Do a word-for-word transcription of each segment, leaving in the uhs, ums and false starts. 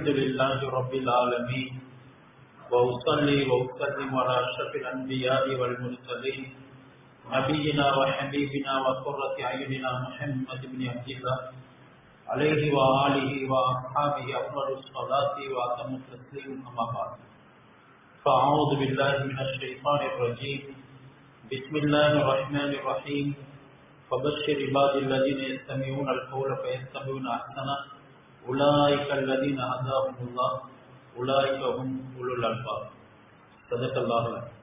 الحمد لله رب العالمين وأصلي وأسلم على أشرف الأنبياء والمرسلين نبينا وحبيبنا وقرة أعيننا محمد بن عبد الله عليه وآله وأصحابه أفضل الصلاة وأتم التسليم أما بعد فأعوذ بالله من الشيطان الرجيم بسم الله الرحمن الرحيم فبشر عباد الذين يستمعون القول فيتبعون أحسنه أولئك الذين هداهم الله أولئك هم أولو الألباب صدق الله العظيم.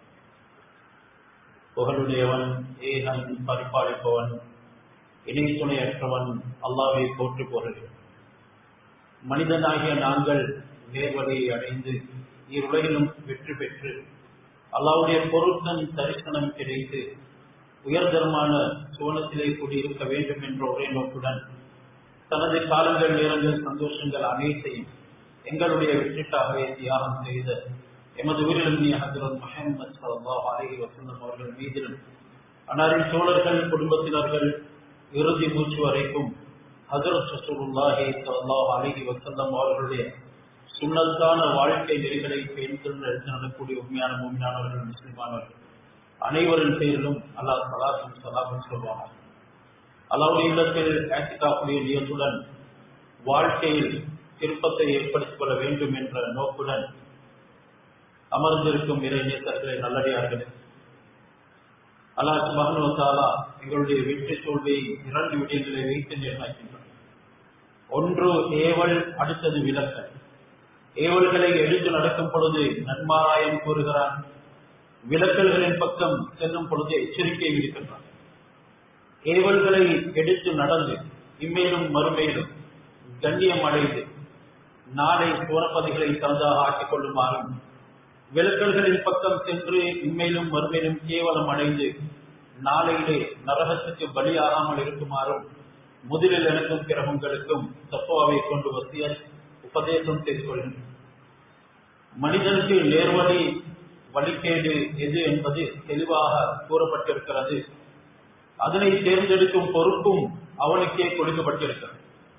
புகழுடையவன் ஏகன் பரிபாலிப்பவன் இணை துணையற்றவன் அல்லாஹ்வை போற்றி புகழ்கிறேன். மனிதனாகிய நாங்கள் நேர்வழியை அடைந்து இருளையிலும் வெற்றி பெற்று அல்லாஹ்வுடைய பொருத்தம் தரிசனம் கிடைத்து உயர்தரமான சோனத்திலே கூடியிருக்க வேண்டும் என்ற ஒரே நோக்குடன் தனது காலங்கள் நேரங்கள் சந்தோஷங்கள் அனைத்தையும் எங்களுடைய வெற்றிக்காகவே தியாகம் செய்த எமது உயிரிழந்திய ஹஜ்ரத் முஹம்மது ஸல்லல்லாஹு அலைஹி வஸல்லம் அவர்கள் மீதிலும் அன்னாரின் தோழர்கள் குடும்பத்தினர்கள் இறுதி மூச்சு வரைக்கும் ஹஜ்ரத் ரசூலுல்லாஹி ஸல்லல்லாஹு அலைஹி வஸல்லம் அவர்களுடைய சுன்னத்தான வாழ்க்கை நெறிகளை பேணித்து நடக்கக்கூடிய உண்மையான மூமினானவர்கள் முஸ்லிமானவர்கள் அனைவரின் பேரிலும் அல்லாஹ் ஸலாத்தும் ஸலாமும் சொல்வாங்க. அல்லாஹ்வுடைய இல்லத்தில் இஅ்திகாஃபுடைய நியத்துடன் வாழ்க்கையில் திருப்பத்தை ஏற்படுத்திக் கொள்ள வேண்டும் என்ற நோக்குடன் அமர்ந்திருக்கும் இறை நேசர்களே, நல்லடியார்களே, அல்லாஹ் சுப்ஹானஹு வ தஆலா எங்களுடைய வெற்றி தோல்வியை இரண்டு விடயங்களை வைத்து நிர்ணயிக்கின்றார். ஒன்று ஏவல், அடுத்தது விலக்கல். ஏவல்களை எடுத்து நடக்கும் பொழுது நன்மாராயம் கூறுகிறான், விலக்கல்களின் பக்கம் செல்லும் பொழுது எச்சரிக்கை விடுக்கின்றான். ஏவல்களை எடுத்து நடந்து இம்மேலும் மறுமையிலும் கண்ணியம் அடைந்து நாளை சோனப்பதிகளை தந்தாக ஆக்கிக் கொள்ளுமாறும், விலக்கல்களின் பக்கம் சென்று இம்மேலும் மறுமையிலும் கேவலம் அடைந்து நாளையிலே நரகத்துக்கு பலியாகாமல் இருக்குமாறும் முதலில் எனக்கும் பிற உங்களுக்கும் தத்துவாவை கொண்டு வசிய உபதேசம் செய்து கொள்கின்றனர். மனிதனுக்கு நேர்வழி வழிகேடு எது என்பது தெளிவாக கூறப்பட்டிருக்கிறது. அதனை தேர்ந்தெடுக்கும் பொறுப்பும் அவனுக்கே கொடுக்கப்பட்டிருக்கிறது.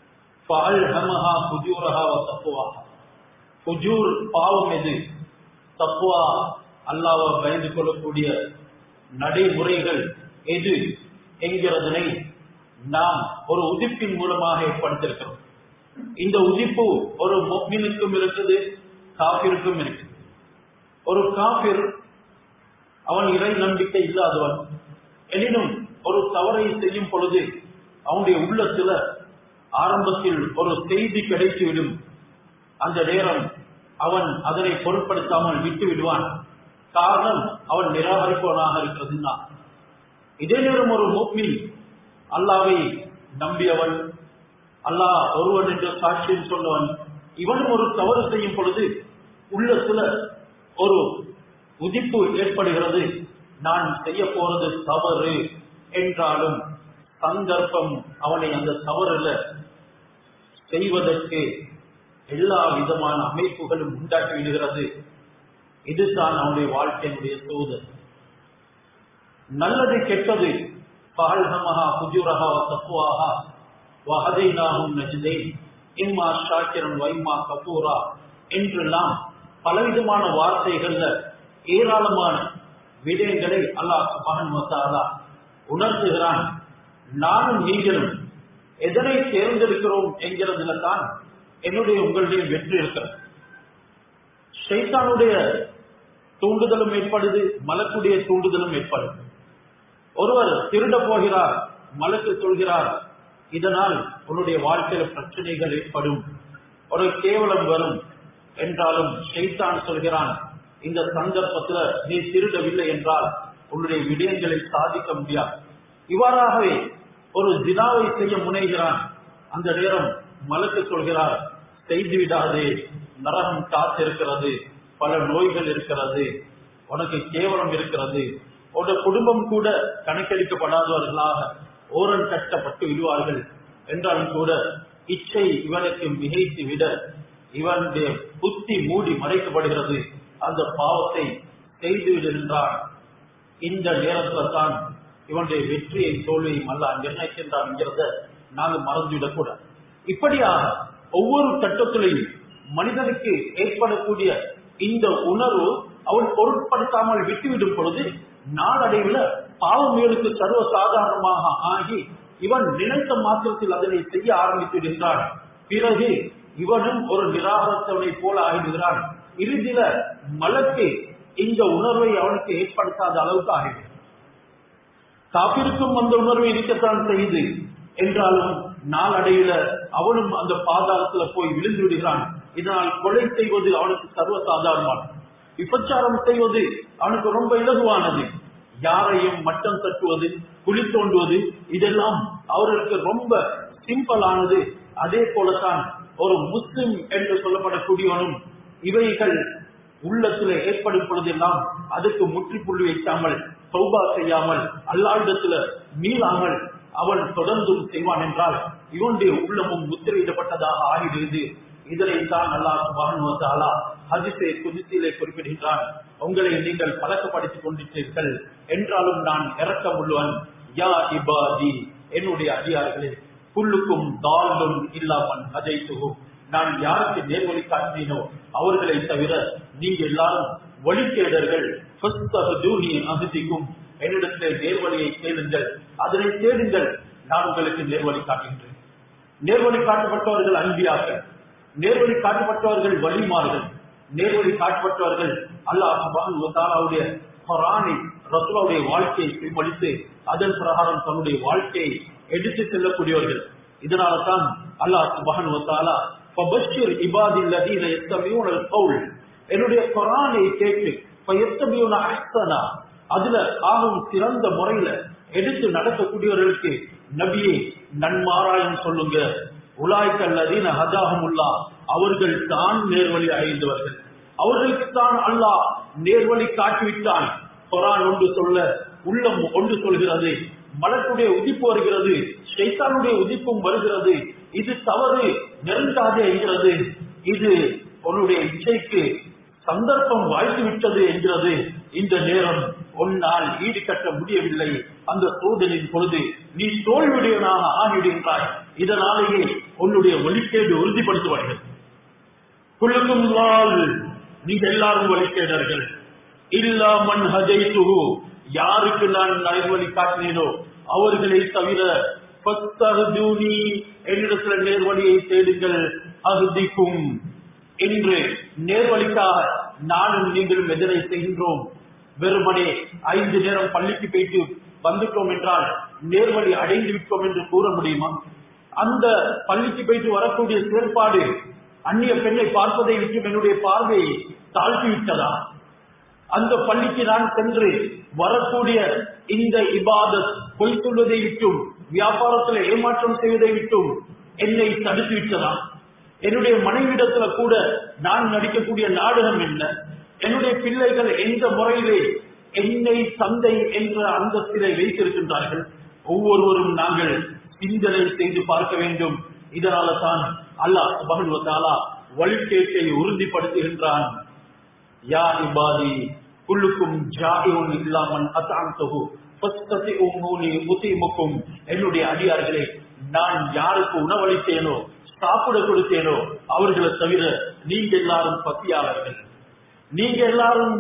பாவம் எது, தக்வா அல்லாஹ்வை பயந்து கொள்ளக்கூடிய நடைமுறைகள் எது என்கிறதனை நாம் ஒரு உதிப்பின் மூலமாக ஏற்படுத்தியிருக்கிறோம். இந்த உதிப்பு ஒரு முஃமினுக்கும் இருக்குது, காஃபிருக்கும் இருக்குது. ஒரு காஃபிர் அவன் இறை நம்பிக்கை இல்லாதவன், எனினும் ஒரு தவறை செய்யும் பொழுது அவனுடைய உள்ளத்துல ஆரம்பத்தில் ஒரு செய்தி கிடைத்துவிடும். அந்த நேரம் அவன் அதனை பொருட்படுத்தாமல் விட்டு விடுவான். காரணம், அவன் நிராகரிப்பவனாக இருக்கிறதுனா. இதே நேரம் ஒரு முஃமின் அல்லாஹ்வை நம்பியவன், அல்லாஹ் ஒருவன் என்ற சாட்சியம் சொன்னவன், இவனும் ஒரு தவறு செய்யும் பொழுது உள்ளத்துல ஒரு உதிப்பு ஏற்படுகிறது. நான் செய்ய போறது தவறு என்றாலும் சந்தர்ப்பம் அவனை அந்த தவறுல செய்வதற்கு எல்லா விதமான அமைப்புகளும் உண்டாக்கி விடுகிறது. இதுதான் அவனுடைய வாழ்க்கையினுடைய சோதனை. நல்லது கெட்டது, பஹல்ஹமஹா ஃபுஜூரஹா வ தக்வாஹா வ ஹதைனாஹும் நஜ்தைன் இம்மா ஷாக்கிரன் வ இம்மா கஃபூரா என்றெல்லாம் பலவிதமான வார்த்தைகள்ல ஏராளமான விடயங்களை அல்லாஹ் சுப்ஹானஹு வ தஆலா உணர்த்துகிறான். நானும் நீங்களும் எதனை தேர்ந்தெடுக்கிறோம் என்கிறதுல தான் என்னுடைய உங்களுடைய வெற்றி இருக்கிறது. ஷைத்தானுடைய தூண்டுதலும் ஏற்படுது, மலக்குடைய தூண்டுதலும் ஏற்படுது. ஒருவர் திருட போகிறார், மலக்கு சொல்கிறார், இதனால் உன்னுடைய வாழ்க்கையில பிரச்சனைகள் ஏற்படும், ஒரு கேவலம் வரும் என்றாலும் ஷைத்தான் சொல்கிறான், இந்த சந்தர்ப்பத்துல நீ திருடவில்லை என்றால் உன்னுடைய விடயங்களை சாதிக்க முடியாது. இவ்வாறாகவே ஒரு ஜினாவை செய்ய முனைகிறான். அந்த நேரம் மலக்கு சொல்கிறார், செய்து விடாதே, நரகம் காத்திருக்கிறது, பல நோய்கள் இருக்கிறது, உனக்கு கேவலம் இருக்கிறது, உன்னுடைய குடும்பம் கூட கணக்கெடுக்கப்படாதவர்களாக ஓரன் கட்டப்பட்டு விடுவார்கள் என்றாலும் கூட இச்சை இவனுக்கு மிகைத்து விட இவனுடைய புத்தி மூடி மறைக்கப்படுகிறது. அந்த பாவத்தை செய்து விடுகின்றான். இந்த நேரத்தில் தான் இவனுடைய வெற்றியை தோல்வியும் அல்ல நிர்ணயிக்கின்றான் என்கிறத நாங்கள் மறந்துவிடக்கூடாது. இப்படியாக ஒவ்வொரு கட்டத்திலையும் மனிதனுக்கு ஏற்படக்கூடிய இந்த உணர்வு அவன் பொருட்படுத்தாமல் விட்டுவிடும் பொழுது நாளடைவில் பாவங்களுக்கு சர்வ சாதாரணமாக ஆகி இவன் நினைத்த மாத்திரத்தில் அதனை செய்ய ஆரம்பித்து விடுகிறான். பிறகு இவனும் ஒரு நிராகரித்தவனை போல ஆகிவிடுகிறான். இறுதியில மலக்கு இந்த உணர்வை அவனுக்கு ஏற்படுத்தாத அளவுக்கு ஆகிவிடும். காபிருக்கும் அந்த உணர்வை இருக்கத்தான் செய்து என்றாலும் நாளடையில அவனும் அந்த பாதாளத்துல போய் விழுந்து விடுகிறான். இதனால் கொலை செய்வது அவனுக்கு சர்வ சாதாரணமானது, விபச்சாரம் செய்வது அவனுக்கு ரொம்ப இலகுவானது, யாரையும் மட்டம் தட்டுவது, குழி தோண்டுவது இதெல்லாம் அவர்களுக்கு ரொம்ப சிம்பிளானது. அதே போலத்தான் ஒரு முஸ்லிம் என்று சொல்லப்படக்கூடியவனும் இவைகள் உள்ளத்துல ஏற்படும் பொழுதெல்லாம் அதுக்கு முற்றுப்புள்ளி வைக்காமல் தௌபா செய்யாமல் அல்லாஹ்விடத்துல மீளாமல் அவன் தொடர்ந்தும் செய்வான் என்றால் இவனுடைய உள்ளமும் முத்திரையிடப்பட்டதாக ஆகிடுது. இதனைத்தான் அல்லாஹ் சுப்ஹானஹு வ தஆலா ஹதீஸே குத்ஸிலே குறிப்பிடுகின்றான். உங்களை நீங்கள் பழக்கப்படுத்திக் கொண்டிருக்கிறீர்கள் என்றாலும் நான் இரக்கமுள்ளவன். யா இபாதி, என்னுடைய அடியார்களே, குல்லுக்கும் தால்லுன் இல்லா மன் ஹதைதுஹு, நான் யாருக்கு நேர்வழி காட்டினோ அவர்களை தவிர நீங்க எல்லாரும் வழிகேடர்கள். ஃபஸ்தஹ்துனி அஹ்திக்கும், என்னிடத்திலே நேர்வழியை தேடுங்கள், அதனை தேடுங்கள், நான் உங்களுக்கு நேர்வழி காட்டுகின்றேன். நேர்வழி காட்டப்பட்டவர்கள் அன்பியார்கள், நேர்வழி காட்டப்பட்டவர்கள் வலிமார்கள், நேர்வழி காட்டப்பட்டவர்கள் அல்லாஹ் சுப்ஹானஹு வ தஆலாவுடைய குர்ஆனை ரசூலுடைய வாழ்க்கையை பின்பற்றி அதன் பிரகாரம் தன்னுடைய வாழ்க்கையை எடுத்து செல்லக்கூடியவர்கள். இதனால தான் அல்லாஹ் சுப்ஹானஹு வ தஆலா ஃபபஷ்ஷிர் இபாதில்லதீன யஸ்தமிஊனல் கௌல், என்னுடைய குர்ஆனை கேட்டு ஃபயத்தபியூன அஹ்ஸனா, அதுல ஆகும் சிறந்த முறையில எடுத்து நடக்கக்கூடியவர்களுக்கு நபியே நன்மாராயம் சொல்லுங்க. உலாய்கல்லதீன ஹதாஹுமுல்லாஹ், அவர்கள் தான் நேர்வழி அடைந்தவர்கள், அவர்களுக்கு தான் அல்லாஹ் நேர்வழி காட்டிவிட்டான். குர்ஆன் ஒன்று சொல்ல உள்ளம் ஒன்று சொல்கிறது, மலக்குடைய உதிப்பு வருகிறது, ஷைத்தானுடைய உதிப்பும் வருகிறது. இது தவறு, நெருங்காதே என்கிறது. இது உன்னுடைய இச்சைக்கு சந்தர்ப்பம் வாய்த்து விட்டது என்கிறது. இந்த நேரம் உன்னால் ஈடு கட்ட முடியவில்லை. அந்த சோதனையின் பொழுது நீ தோல்வியுடையவனாக ஆகிவிடுகின்றாய். இதனாலேயே உன்னுடைய வழிகேடு உறுதிப்படுத்துவார்கள். குல்லுக்கும் லால், நீங்க எல்லாரும் வழிகேடர்கள். இல்லா மன் ஹதைதுஹு, யாருக்கு நான் நேர்வழி காட்டினேனோ அவர்களை தவிர ஃபஸ்தஹ்துனி, என்னிடத்துல நேர்வழியை தேடுங்கள், அஹ்திக்கும் என்று நேர்வழிக்காக நானும் நீங்களும் எதனை செய்கின்றோம்? வெறுமனே ஐந்து நேரம் பள்ளிக்கு போயிட்டு வந்துட்டோம் என்றால் நேர்வழி அடைந்து விட்டோம் என்று கூற முடியுமா? அந்த பள்ளிக்கு போயிட்டு வரக்கூடிய செயற்பாடு அந்நிய பெண்ணை பார்ப்பதை விட்டு என்னுடைய பார்வையை தாழ்த்தி விட்டதா? அந்த பள்ளிக்கு நான் சென்று வரக்கூடிய இந்த இபாதத் பொய் சொல்வதை விட்டும் வியாபாரத்தில் ஏமாற்றம் செய்வதை விட்டும் என்னை தடுத்து விட்டதா? என்னுடைய மனைவிடத்துல கூட நான் நடிக்கக்கூடிய நாடகம் என்ன? என்னுடைய பிள்ளைகள் எந்த முறையிலே என்னை தந்தை என்ற அந்தஸ்திலே வைத்திருக்கின்றார்கள்? ஒவ்வொருவரும் நாங்கள் சிந்தனை செய்து பார்க்க வேண்டும். இதனால தான் அல்லாஹ் சுப்ஹானஹு வ தஆலா வழிகேட்டை உறுதிப்படுத்துகின்றான். யா இபாதி குல்லுக்கும் ஜாஇஉன் இல்லா மன் அத்அம்துஹு ஃபஸ்ததிஊனி உதீமுக்கும், என்னுடைய அடியார்களே, நான் யாருக்கு உணவளித்தேனோ சாப்பிட கொடுத்தேனோ அவர்களை தவிர நீங்க எல்லாரும் பசியாளர்கள். நீங்க எல்லாரும்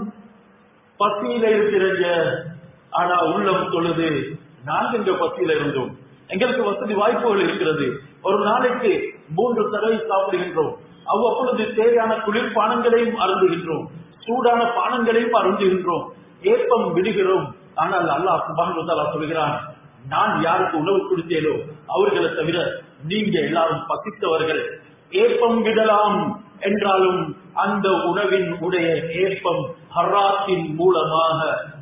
பசியில இருக்கிறீங்க, ஆனா உள்ளம் தொழுது நாங்க இந்த பசியில இருந்தோம். எங்களுக்கு வசதி வாய்ப்புகள் இருக்கிறது, ஒரு நாளைக்கு மூன்று தடவை சாப்பிடுகின்றோம், அவ்வப்பொழுது தேவையான குளிர்பானங்களையும் அருந்துகின்றோம், சூடான பானங்களையும் அருந்துகின்றோம், ஏப்பம் விடுகிறோம். ஆனால் அல்லாஹ் சுப்ஹானஹு வ தஆலா சொல்கிறான், நான் யாருக்கு உணவு கொடுத்தேனோ அவர்களை தவிர நீங்க எல்லாரும் பசித்தவர்கள். ஏப்பம் விடலாம் என்றாலும் அந்த உணவின் உடைய ஏப்பம் ஹராத்தின் மூலமாக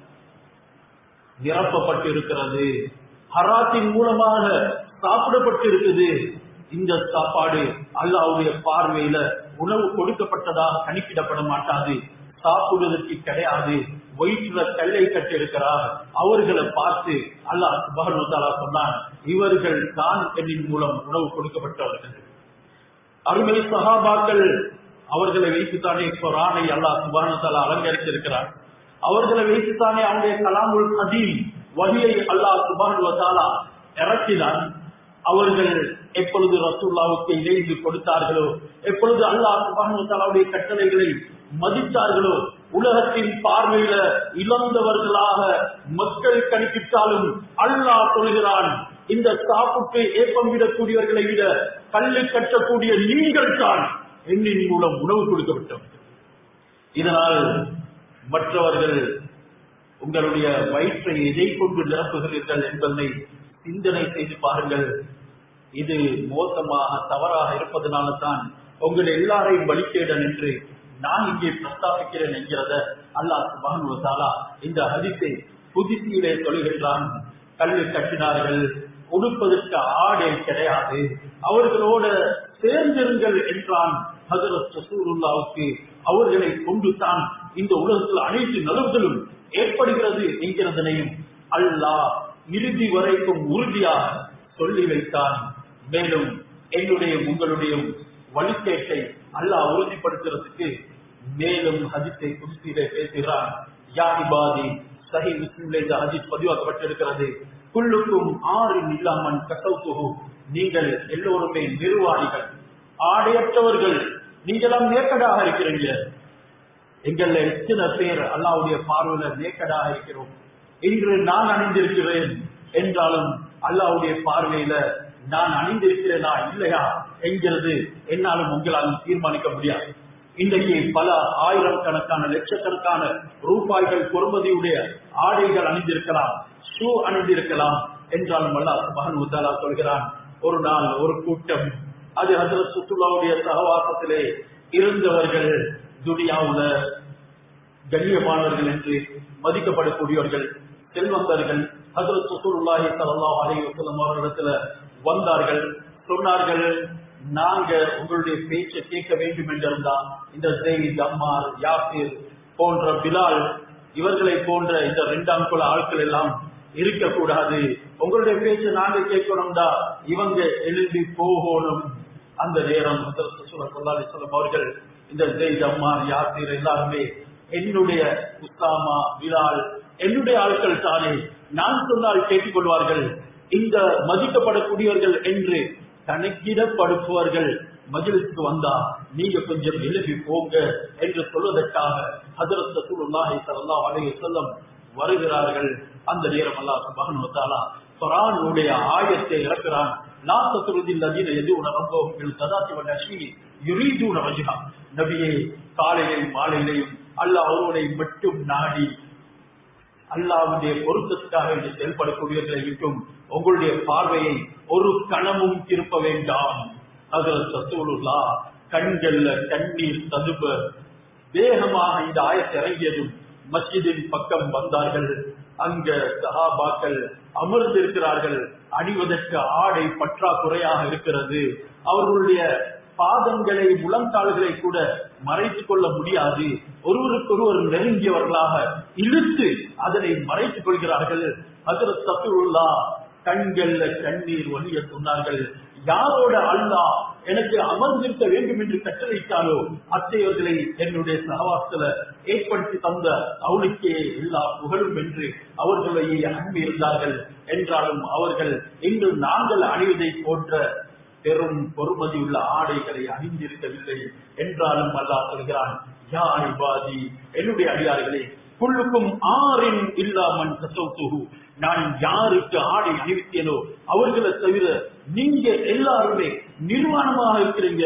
நிரப்பப்பட்டிருக்கிறது, ஹராத்தின் மூலமாக சாப்பிடப்பட்டிருக்குது. இந்த சாப்பாடு அல்லாஹ்வுடைய பார்வையில உணவு கொடுக்கப்பட்டதாக கணிப்பிடப்பட மாட்டாது, சாப்பிடுவதற்கு கிடையாது. வயிற்றுல கல்லை கட்டிருக்கிறார், அவர்களை பார்த்து அல்லாஹ் சுப்ஹானஹு வ தஆலா சொன்னான், இவர்கள் தான் என்னின் மூலம் உணவு கொடுக்கப்பட்டவர்கள். அருமை சஹாபாக்கள் அவர்களை வைத்துத்தானே குர்ஆனை அல்லாஹ் சுப்ஹானஹு வ தஆலா அலங்கரித்திருக்கிறார். அவர்களை வைத்துத்தானே அவருடைய கலாமுல் கதீம் வஹியை அல்லாஹ் சுப்ஹானஹு வ தஆலா இறக்கினான். அவர்கள் எப்பொழுது ரசூலுல்லாஹ்வுக்கு இணைந்து கொடுத்தார்களோ, எப்பொழுது அல்லாஹ் சுப்ஹானஹு வ தஆலாவுடைய கட்டளைகளை மதித்தார்களோ, உலகத்தின் பார்வையில இழந்தவர்களாக மக்கள் கணிப்பிட்டாலும் அல்லாஹ் சொல்கிறான், இந்த சாப்புக்கு ஏப்பம் விடக்கூடியவர்களை விட கல்லு கட்டக்கூடிய நீங்கள் தான் எண்ணின் மூலம் உணவு கொடுக்கப்பட்டோம். இதனால் மற்றவர்கள் உங்களுடைய வயிற்றை எதை கொண்டு நிரப்புகிறீர்கள் என்பதை சிந்தனை செய்து பாருங்கள். இது மோசமாக தவறாக இருப்பதனால தான் உங்கள் எல்லாரையும் வழிகேடன் என்று நான் இங்கே பிரஸ்தாபிக்கிறேன் என்கிறத அல்லாஹ் சுப்ஹானஹு வ தஆலா இந்த ஹதீஸை புதிசியிலே சொல்கின்றான். கல்லு கட்டினார்கள், உடுப்பதற்கு ஆடை கிடையாது, அவர்களோட சேர்ந்திருங்கள் என்றான். ஹஜ்ரத் ரசூலுல்லாஹ்வுக்கு அவர்களை கொண்டு தான் இந்த உலகத்தில் அனைத்து நலவுகளும் ஏற்படுகிறது என்கிறதனையும் அல்லாஹ் இறுதி வரைக்கும் உறுதியாக சொல்லி வைத்தான். மேலும் என்னுடைய உங்களுடைய வழிகேட்டை அல்லாஹ் உறுதிப்படுத்துறதுக்கு மேலும் ஹதீஸை குத்ஸிலே பேசுகிறான். யா இபாதி, சஹீஹ் முஸ்லிமிலே இந்த ஹதீஸ் பதிவாக்கப்பட்டிருக்கிறது. குல்லுக்கும் ஆறின் இல்லாமன் கசௌதுஹு, நீங்கள் எல்லோருமே நிர்வாணிகள், ஆடையற்றவர்கள், நீங்களாம் நேக்கடாக இருக்கிறீங்க. எங்கள எத்தனை பேர் அல்லாஹ்வுடைய பார்வையில நேக்கடாக இருக்கிறோம். இன்று நான் அணிந்திருக்கிறேன் என்றாலும் அல்லாஹ்வுடைய பார்வையில நான் அணிந்திருக்கிறேனா இல்லையா என்கிறது என்னாலும் உங்களாலும் தீர்மானிக்க முடியாது. இன்றைக்கு பல ஆயிரம் கணக்கான லட்சக்கணக்கான ரூபாய்கள் பொறுமதியுடைய ஆடைகள் அணிந்திருக்கலாம், ஷூ அணிந்திருக்கலாம். என்றாலும் அல்லாஹ் சுப்ஹானஹு வ தஆலா சொல்கிறான், ஒரு நாள் ஒரு கூட்டம், அது ஹஜ்ரத் ரசூலுல்லாஹ்வுடைய சஹவாசத்திலே இருந்தவர்கள், துனியாவுல கண்ணியமானவர்கள் என்று மதிக்கப்படக்கூடியவர்கள், செல்வந்தர்கள், ஹஜ்ரத் ரசூலுல்லாஹி ஸல்லல்லாஹு அலைஹி வஸல்லம் அவர்களிடத்துல வந்தார்கள். சொன்னார்கள், நாங்க உங்களுடைய பேச்சை கேட்க வேண்டும் என்றிருந்தா இந்த ஸைத், அம்மார், யாசிர் போன்ற பிலால் இவர்களை போன்ற இந்த இரண்டாம் குல ஆட்கள் எல்லாம் இருக்கக்கூடாது. உங்களுடைய பேச்சை நாங்க கேட்கணும்டா இவங்க எழுதி போகணும். அந்த நேரம் ஹஜ்ரத் ரசூலுல்லாஹி ஸல்லல்லாஹு அலைஹி வஸல்லம் அவர்கள் இந்த ஸைத், அம்மார், யாசிர் எல்லாருமே என்னுடைய உஸாமா, பிலால் என்னுடைய ஆட்கள் தானே, நான் சொன்னால் கேட்டுக் கொள்வார்கள். இந்த மதிக்கப்படக்கூடியவர்கள் என்று கணக்கிடப்படுபவர்கள் மஜ்லிஸ்க்கு வந்தா நீங்க கொஞ்சம் எழுப்பி போங்க என்று சொல்வதற்காக ஹஜ்ரத் ரசூலுல்லாஹி ஸல்லல்லாஹு அலைஹி வஸல்லம் வருகிறார்கள். அந்த நேரம் அல்லாஹ் சுப்ஹானஹு வ தஆலா குர்ஆனுடைய ஆயத்தை இறக்குறான். லா தத்ருதில் லதீன யதுன ரப்பஹும் பில் கதாத்தி வல் அஷி யுரீதுன வஜ்ஹா. நபியே, காலையிலும் மாலையிலும் அல்லாஹ் அவர்களை மட்டும் நாடி அல்லாஹ்வுடைய பொருத்தத்துக்காக என்று செயல்படக்கூடியவர்களை விட்டும் உங்களுடைய பார்வையை ஒரு கணமும் திருப்ப வேண்டாம். ஹஜ்ரத் ரசூலுல்லாஹ் கண்கள்ல கண்ணீர் ததும்ப வேகமாக இந்த ஆயத்தை இறங்கியதும் மஸ்ஜிதின் பக்கம் வந்தார்கள். அங்க சஹாபாக்கள் அமர்ந்திருக்கிறார்கள். அணிவதற்கு ஆடை பற்றாக்குறையாக இருக்கிறது. அவர்களுடைய பாதங்களை, முழங்கால்களை கூட மறைத்துக் கொள்ள முடியாது. ஒருவருக்கொருவர் நெருங்கியவர்களாக இழுத்து அதனை மறைத்துக் கொள்கிறார்கள். ஹஜ்ரத் ரசூலுல்லாஹ் கண்கள்ல கண்ணீர் வலிய சொன்னார்கள், யாரோட அல்லாஹ் எனக்கு அமர்ந்திருக்க வேண்டும் என்று கட்டளையிட்டாலோ அத்தையவர்களை என்னுடைய சகவாசத்துல ஏற்படுத்தி தந்த அவனுக்கே எல்லா புகழும் என்று அவர்களையே அன்பு இருந்தார்கள். என்றாலும் அவர்கள் இன்று நாங்கள் அணிவதை போன்ற பெரும் பொறுமதி உள்ள ஆடைகளை அணிந்திருக்கவில்லை. என்றாலும் அல்லாஹ் சொல்கிறான், யா இபாதி, என்னுடைய அடியார்களே, குல்லுக்கும் ஆறின் இல்லாமன் கசௌதுஹு, நான் யாருக்கு ஆடை அணிவித்தேனோ அவர்களை தவிர நீங்க எல்லாருமே நிர்வாணமாக இருக்கிறீங்க.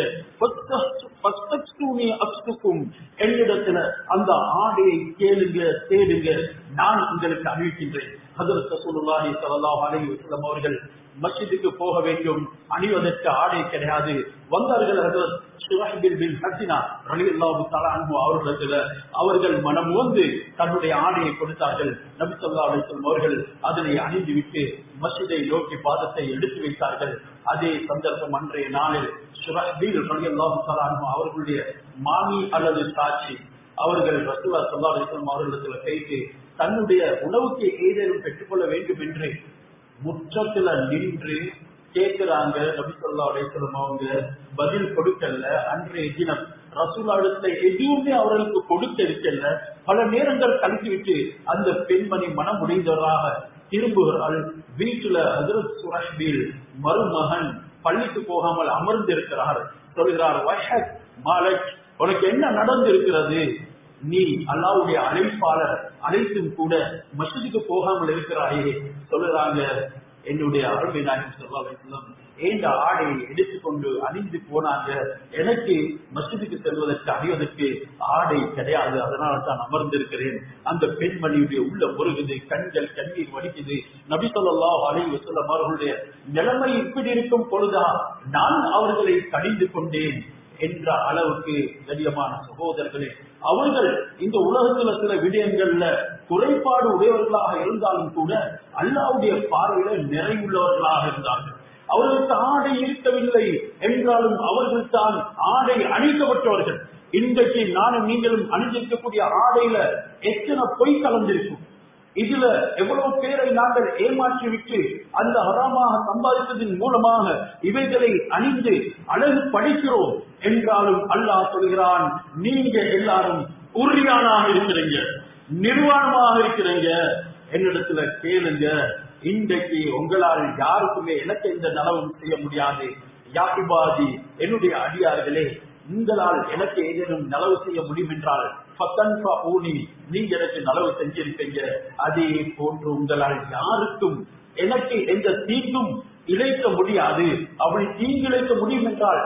என்னிடத்துல அந்த ஆடையை கேளுங்க, தேடுங்க, நான் உங்களுக்கு அணிவிக்கின்றேன். ஹஜ்ரத் ரசூலுல்லாஹி ஸல்லல்லாஹு அலைஹி வஸல்லம் அவர்கள் மஸ்ஜிதுக்கு போக வேண்டும், அணிவதற்கு ஆடை கிடையாது. வந்தார்கள் ஹஜ்ரத் ஷுஹைப் பின் ஹஸினா ரலியல்லாஹு தஆலா அன்ஹு அவர்களிடத்துல அவர்கள் மனம் வந்து தன்னுடைய ஆடையை கொடுத்தார்கள். நபி ஸல்லல்லாஹு அலைஹி வஸல்லம் அவர்கள் அதனை அணிந்து விட்டு மஸ்ஜிதை நோக்கி பாதத்தை எடுத்து வைத்தார்கள். அதே சந்தர்ப்பம் அன்றைய நாளில் ஷுஹைப் ரலியல்லாஹு தஆலா அன்ஹு அவர்களுடைய மாமி அல்லது சாட்சி அவர்கள் ரசூலுல்லாஹி ஸல்லல்லாஹு அலைஹி வஸல்லம் அவர்களிடத்துல பேசி தன்னுடைய உணவுக்கு ஏதேனும் பெற்றுக்கொள்ள வேண்டும் என்று முற்றத்துல நின்று கேட்கிறாங்க. நபி ஸல்லல்லாஹு அலைஹி வஸல்லம் அவங்க பதில் கொடுக்கல. அன்றைய தினம் ரசூலுல்லாஹ்விடத்துல எதுவுமே அவர்களுக்கு கொடுக்க இருக்கல. பல நேரங்கள் கழித்துவிட்டு அந்த பெண்மணி மனம் உடைந்தவராக திரும்புகிறாள். வீட்டுல ஹஜ்ரத் சுஹைப் மருமகன் பள்ளிக்கு போகாமல் அமர்ந்து இருக்கிறார். சொல்கிறார், வஹக் மாலக், உனக்கு என்ன நடந்திருக்கிறது? நீ அல்லாஹ்வுடைய அழைப்பாளர், அழைத்தும் கூட மஸ்ஜிதுக்கு போகாமல் இருக்கிறாயே. சொல்லுறாங்க, என்னுடைய அருமை நாயகம் ஸல்லல்லாஹு அலைஹி வஸல்லம் ஏண்ட ஆடையை எடுத்துக்கொண்டு அணிந்து போனாங்க. எனக்கு மஸ்ஜிதுக்கு செல்வதற்கு அணிவதற்கு ஆடை கிடையாது, அதனால தான் அமர்ந்திருக்கிறேன். அந்த பெண்மணியுடைய உள்ள முருகுது, கண்கள் கண்ணீர் வடிக்குது. நபி ஸல்லல்லாஹு அலைஹி வஸல்லம் அவர்களுடைய நிலைமை இப்படி இருக்கும் பொழுதா நான் அவர்களை கடிந்து கொண்டேன் என்ற அளவுக்கு கண்ணியமான சகோதரர்களே, அவர்கள் இந்த உலகத்துல சில விடயங்கள்ல குறைபாடு உடையவர்களாக இருந்தாலும் கூட அல்லாஹ்வுடைய பார்வையில நிறைவுள்ளவர்களாக இருந்தார்கள். அவர்களுக்கு ஆடை இருக்கவில்லை என்றாலும் அவர்கள் தான் ஆடை அணிக்கப்பட்டவர்கள். இன்றைக்கு நானும் நீங்களும் அணிஞ்சிருக்கக்கூடிய ஆடையில எத்தனை பொய் கலந்திருக்கும். இதுல எவ்வளவு பேரை நாங்கள் ஏமாற்றி விட்டு அந்த ஹராமாக சம்பாதித்ததின் மூலமாக இவைகளை அணிந்து அழகு படிக்கிறோம் என்றாலும் அல்லாஹ் சொல்கிறான், நீங்க எல்லாரும் உறுதியானாக இருக்கிறீங்க, நிர்வாணமாக இருக்கிறீங்க, என்னிடத்துல கேளுங்க. இன்றைக்கு உங்களால் யாருக்குமே எனக்கு எந்த நலவும் செய்ய முடியாது. யா இபாதி, என்னுடைய அடியார்களே, உங்களால் எனக்கு ஏதேனும் நலவு செய்ய முடியும் என்றால் நீங்க எனக்கு நலவு செஞ்சிருப்பீங்க. அதே போன்று உங்களால் யாருக்கும் எனக்கு எந்த தீங்கும் இழைக்க முடியாது. அப்படி தீங்கு இழைக்க முடியும் என்றால்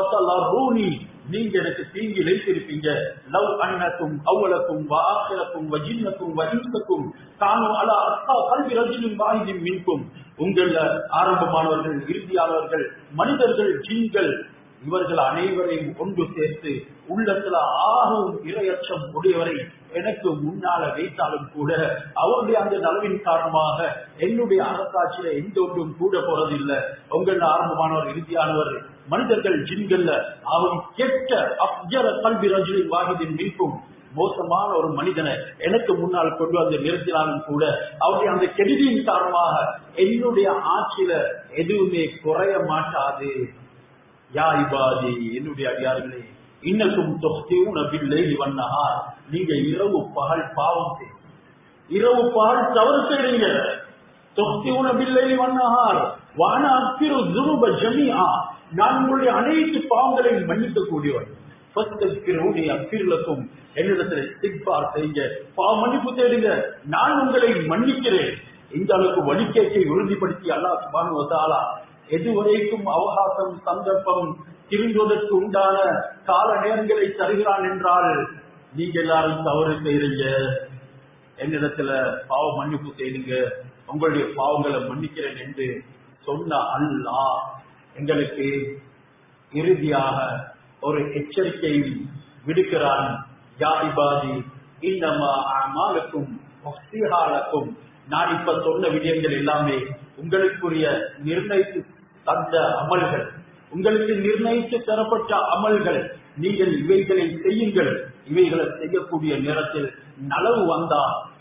நீங்க எனக்கு தீங்கு இழைத்திருப்பீங்க. லவ் அன்னக்கும் அவ்வளக்கும் வாக்கிரக்கும் வஜின்னக்கும் வஹின்சக்கும் தானும் அலா அஸ்ஸா கல்வி ரஜினின் வாஹிதின் மின்கும். உங்கள ஆரம்பமானவர்கள், இறுதியானவர்கள், மனிதர்கள், ஜின்கள், இவர்கள் அனைவரையும் ஒன்று சேர்த்து உள்ளத்துல ஆகும் இரையச்சம் உடையவரை எனக்கு முன்னால வைத்தாலும் கூட அவருடைய அந்த நலவின் காரணமாக என்னுடைய அரசாட்சியில எந்த ஒன்றும் கூட போறதில்லை. உங்கள ஆரம்பமானவர், இறுதியானவர், மனிதர்கள், ஜின்கள்ல அவன் கெட்ட அப்ஜர கல்வி ரஜினின் வாஹிதின் மின்கும் மோசமான ஒரு மனிதனை எனக்கு முன்னால் கொண்டு வந்து நிறுத்தினாலும் கூட அவருடைய அந்த கெடுதியின் காரணமாக என்னுடைய ஆட்சியில எதுவுமே குறைய மாட்டாது. யா இபாதி, என்னுடைய அடியார்களே, இன்னக்கும் தொஹ்தியூன பில்லைலி வன்னஹார், நீங்க இரவு பகல் பாவம் செய்யுங்க, இரவு பகல் தவறு செய்றீங்க. தொஹ்தியூன பில்லைலி வன்னஹார் வஅன அக்ஃபிரு ذுனுப ஜமீஆ, நான் உங்களுடைய அனைத்து பாவங்களையும் மன்னிக்க கூடியவன். ஃபஸ்தக்ஃபிரூனி அக்ஃபிர் லக்கும், என்னிடத்தில் இஸ்திக்பார் செய்யுங்க, பாவ மன்னிப்பு தேடுங்க, நான் உங்களை மன்னிக்கிறேன். இந்த அளவுக்கு வழிகேட்டை உறுதிப்படுத்தி அல்லாஹ் சுப்ஹானஹு வ தஆலா எதுவரைக்கும் அவகாசம், சந்தர்ப்பம், திரும்புவதற்கு உண்டான கால நேரங்களை தருகிறான் என்றால், நீங்க எல்லாரும் தவறு செய்றீங்க, என்னிடத்துல பாவ மன்னிப்பு செய்யுங்க, உங்களுடைய பாவங்களை மன்னிக்கிறேன் என்று சொன்ன அல்லாஹ் எங்களுக்கு இறுதியாக ஒரு எச்சரிக்கை விடுக்கிறான். யா இபாதி இன்னமா அமாலுக்கும் வஃசிஹாலக்கும், நான் இப்ப சொன்ன விடயங்கள் எல்லாமே உங்களுக்குரிய நிர்ணயித்து தந்த அமல்கள், உங்களுக்கு நிர்ணயித்து தரப்பட்ட அமல்கள். நீங்கள் இவைகளை செய்யுங்கள். இவைகளை செய்யக்கூடிய நேரத்தில் நலவு வந்தா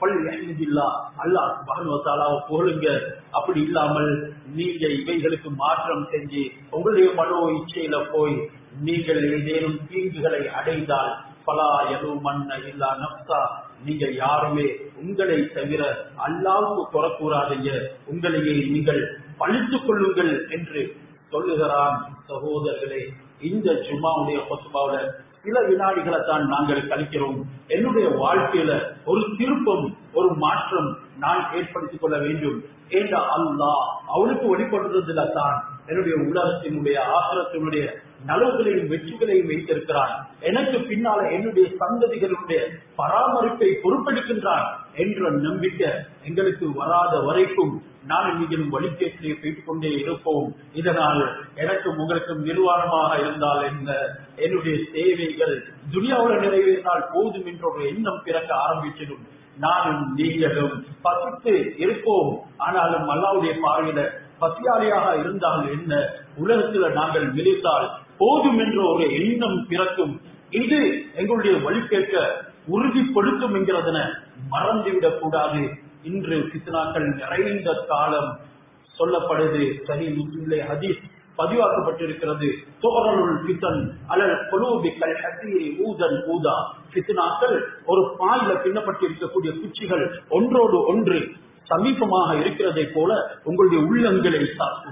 அல்லாஹ் சுப்ஹானஹு வ தஆலாவை புகழுங்க. அப்படி இல்லாமல் நீங்க இவைகளுக்கு மாற்றம் செஞ்சு உங்களுடைய மனோ இச்சையில போய் நீங்கள் ஏதேனும் தீங்குகளை அடைந்தால் பலா யலுமன்ன இல்லா நஃப்ஸா, நீங்க யாருமே உங்களை தவிர அல்லாஹ்வுக்கு குறக்கூறாதீங்க, உங்களையே நீங்கள் பழித்துக் கொள்ளுங்கள் என்று சொல்லுகிறான். சகோதரர்களே, இந்த ஜும்மாவுடைய குத்பாவுல சில வினாடிகளை தான் நாங்கள் கழிக்கிறோம். என்னுடைய வாழ்க்கையில ஒரு திருப்பம், ஒரு மாற்றம் நான் ஏற்படுத்திக் கொள்ள வேண்டும் என்ற அல்லாஹ் அவனுக்கு வெளிப்படுறதுல தான் என்னுடைய உலகத்தினுடைய ஆசிரத்தினுடைய நலவுகளையும் வெற்றிகளையும் வைத்திருக்கிறான். எனக்கு பின்னால என்னுடைய சந்ததிகளுடைய பராமரிப்பை பொறுப்பெடுக்கின்றான் என்ற நம்பிக்கை எங்களுக்கு வராத வரைக்கும் நான் நீங்களும் வழிகேட்டிலே போய்க் கொண்டே இருப்போம். இதனால் எனக்கும் உங்களுக்கும் நிர்வாணமாக இருந்தால் என்ன, என்னுடைய சேவைகள் துனியாவுல நிறைவேறினால் போதும் என்ற ஒரு எண்ணம் பிறக்க ஆரம்பிச்சிடும். நானும் நீங்களும் பசித்து இருப்போம், ஆனாலும் அல்லாஹ்வுடைய பார்வையில பசியாளியாக இருந்தால் என்ன, உலகத்துல நாங்கள் விளைத்தால் போதும் என்ற ஒரு எண்ணம் பிறக்கும். இது எங்களுடைய வழிகேட்க உறுதிப்படுத்தும் என்கிறதன மறந்துவிடக் கூடாது. இன்று ஃபித்னாக்கள் நிறைந்த காலம் சொல்லப்படுது. சஹீஹ் முஸ்லிமிலே ஹதீஸ் பதிவாக்கப்பட்டிருக்கிறது. துஹரலுல் ஃபித்ன் அலல் குலூபி கல் ஹஸீரி ஊதன் ஊதா, ஃபித்னாக்கள் ஒரு பாயில பின்னப்பட்டிருக்கக்கூடிய குச்சிகள் ஒன்றோடு ஒன்று சமீபமாக இருக்கிறதை போல உங்களுடைய உள்ளங்களை தாக்கும்.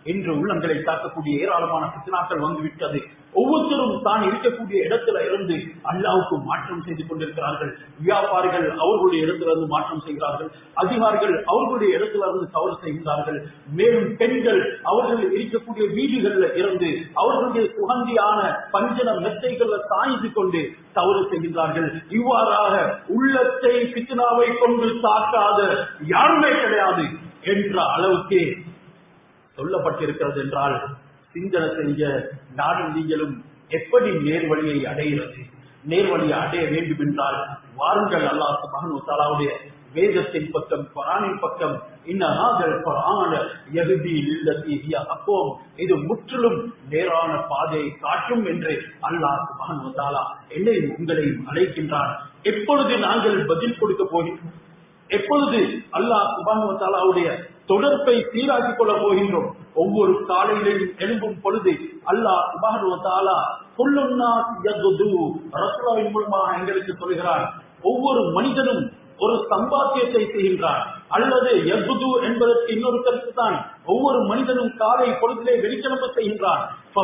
இன்று உள்ளங்களை தாக்கக்கூடிய ஏராளமான பித்னாக்கள் வந்துவிட்டது. ஒவ்வொருத்தரும் தான் இருக்கக்கூடிய இடத்துல இருந்து அல்லாஹ்வுக்கு மாற்றம் செய்து கொண்டிருக்கிறார்கள். வியாபாரிகள் அவர்களுடைய இடத்துல இருந்து மாற்றம் செய்கிறார்கள். அதிகாரிகள் அவர்களுடைய இடத்துல இருந்து தவறு செய்கிறார்கள். மேலும் பெண்கள் அவர்கள் இருக்கக்கூடிய வீடுகள்ல இருந்து அவர்களுடைய சுகந்தியான பஞ்சன மெத்தைகளை சாய்ந்து கொண்டு தவறு செய்கின்றார்கள். இவ்வாறாக உள்ளத்தை பித்னாவை கொண்டு தாக்காத யாருமே கிடையாது என்ற அளவுக்கு சொல்லப்பட்டிருக்கிறது என்றால், சிந்தனை செஞ்ச நானும் நீங்களும் எப்படி நேர்வழியை அடைகிறது? நேர்வழியை அடைய வேண்டும் என்றால் வாருங்கள், அல்லாஹ் சுப்ஹானஹு வ தஆலாவுடைய வேதத்தின் பக்கம், குர்ஆனின் பக்கம். இன்னஹாதல் குர்ஆன யஹ்தி லில்லதி ஹிய அக்வம், இது முற்றிலும் நேரான பாதையை காட்டும் என்று அல்லாஹ் சுப்ஹானஹு வ தஆலா என்னை உங்களை அழைக்கின்றான். எப்பொழுது நாங்கள் பதில் கொடுக்க போகின்றோம்? எப்பொழுது அல்லாஹ் சுப்ஹானஹு வ தஆலாவுடைய தொடர்பை சீராக்கிக் கொள்ள போகின்றோம்? ஒவ்வொரு காலையிலும் எழும்பும் பொழுது அல்லாஹ் சுப்ஹானஹு வ தஆலா குல்லுன் நாஸ் யக்து ரசூலுவின் மூலமாக எங்களுக்கு சொல்கிறான், ஒவ்வொரு மனிதனும் ஒரு சம்பாத்தியத்தை செய்கின்றான். அல்லது யக்து என்பதற்கு இன்னொரு கருத்து தான், ஒவ்வொரு மனிதனும் காலை பொழுதிலே வெளிக்கிளம்ப செய்கின்றான்.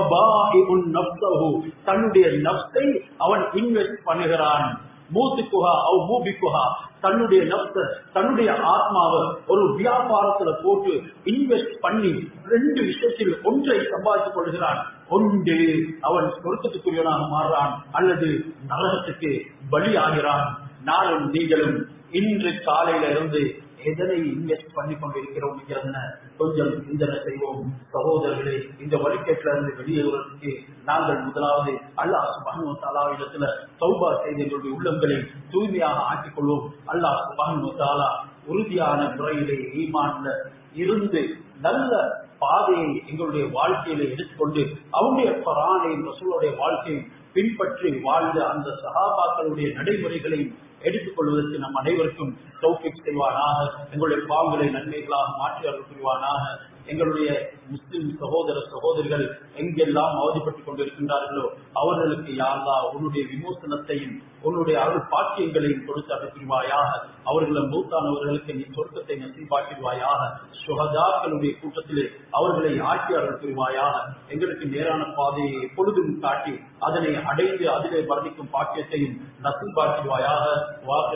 தன்னுடைய நப்சை அவன் இன்வெஸ்ட் பண்ணுகிறான். மூத்துக்குஹா அவ் மூபிக்குஹா, தன்னுடைய நப்ச தன்னுடைய ஆத்மாவை ஒரு வியாபாரத்துல போட்டு இன்வெஸ்ட் பண்ணி ரெண்டு விஷயத்தில் ஒன்றை சம்பாதித்துக் கொள்கிறான். ஒன்று அவன் சொர்க்கத்துக்குரியவனாக மாறுறான், அல்லது நரகத்துக்கு பலியாகிறான். நானும் நீங்களும் இன்று காலையில இருந்து எதனை இன்வெஸ்ட் பண்ணி கொண்டிருக்கிறோம் கொஞ்சம் சிந்தனை செய்வோம். சகோதரர்களே, இந்த வழிகேட்டில இருந்து வெளியேறுவதற்கு நாங்கள் முதலாவது அல்லாஹ் சுப்ஹானஹு வ தஆலாவிடத்துல தௌபா செய்து எங்களுடைய உள்ளங்களை தூய்மையாக ஆக்கிக் கொள்வோம். அல்லாஹ் சுப்ஹானஹு வ தஆலா உறுதியான முறையிலே ஈமான்ல இருந்து நல்ல பாதையை எங்களுடைய வாழ்க்கையில எடுத்துக்கொண்டு அவருடைய குர்ஆனையும் ரசூலுடைய வாழ்க்கையும் பின்பற்றி வாழ்ந்த அந்த சஹாபாக்களுடைய நடைமுறைகளையும் எடுத்துக் கொள்வதற்கு நம் அனைவருக்கும் தௌஃபீக் செய்வானாக. எங்களுடைய பாவங்களை நன்மைகளாக மாற்றி அருள் புரிவானாக. எங்களுடைய முஸ்லிம் சகோதர சகோதரிகள் எங்கெல்லாம் அவதிப்பட்டுக் கொண்டிருக்கின்றார்களோ அவர்களுக்கு யா அல்லாஹ் உன்னுடைய விமோசனத்தையும் உன்னுடைய அருள் பாக்கியங்களையும் கொடுத்து அருள் புரிவாயாக. அவர்களை மூத்தானவர்களுக்கு நீ சொர்க்கத்தை நசீபாக்கிடுவாயாக. சுஹதாக்களுடைய கூட்டத்திலே அவர்களை ஆட்சி அருள் புரிவாயாக. எங்களுக்கு நேரான பாதையை எப்பொழுதும் காட்டி அதனை அடைந்து அதிலே வர்ணிக்கும் பாக்கியத்தையும் நசீபாக்கிடுவாயாக.